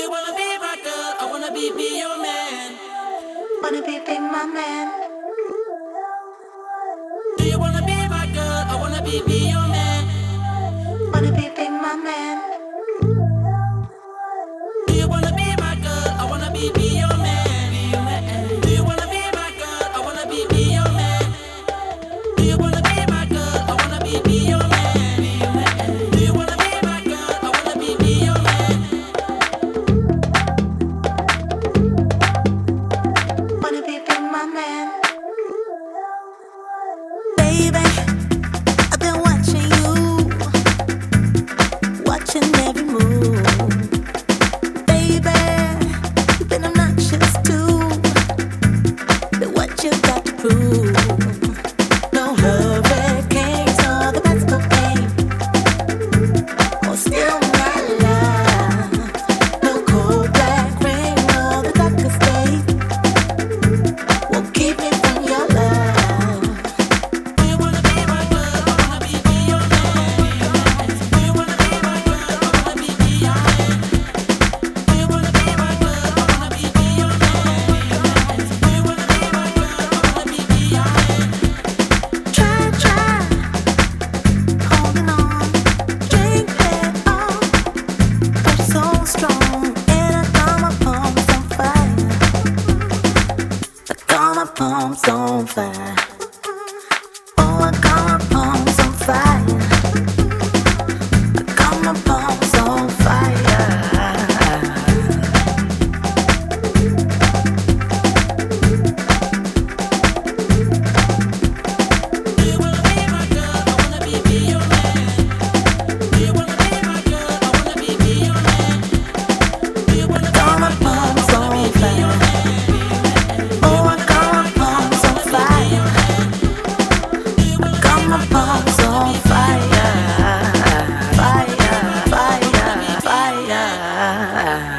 you wanna be my girl? I wanna be your man. Wanna be my man. Do you wanna be my girl? I wanna be your man. Wanna be my man. Do you wanna be my girl? I wanna be your man. Do you wanna be my girl? I wanna be your man. Do you wanna be my girl? I wanna be your man. Do you wanna be my girl? I wanna be your man. Wanna be my man. Baby, I've been watching you, watching every move. Baby, you've been obnoxious too, but what you got to prove? No hurricanes or the best cocaine, or still my love. No cold black rain or the darkest day won't keep me from your love. Do you wanna be my girl? I wanna be your man. Do you wanna be my girl? I wanna be your man. Do you wanna be my girl? I wanna be your man. Do you wanna be my girl? I wanna be your man. Try, holding on, drink it all, but so strong, and I got my palms on fire. I got my palms on fire. Oh, I got my palms on fire. I got my palms on fire. Do you wanna be my girl? I wanna be your man. Do you wanna be my girl? I wanna be your man. Do you wanna be Got my my girl? I palms wanna on be your fire. man. Oh, I got my palms on fire. Do you wanna Got be my my girl? I palms wanna on be fire. Fire, fire, fire.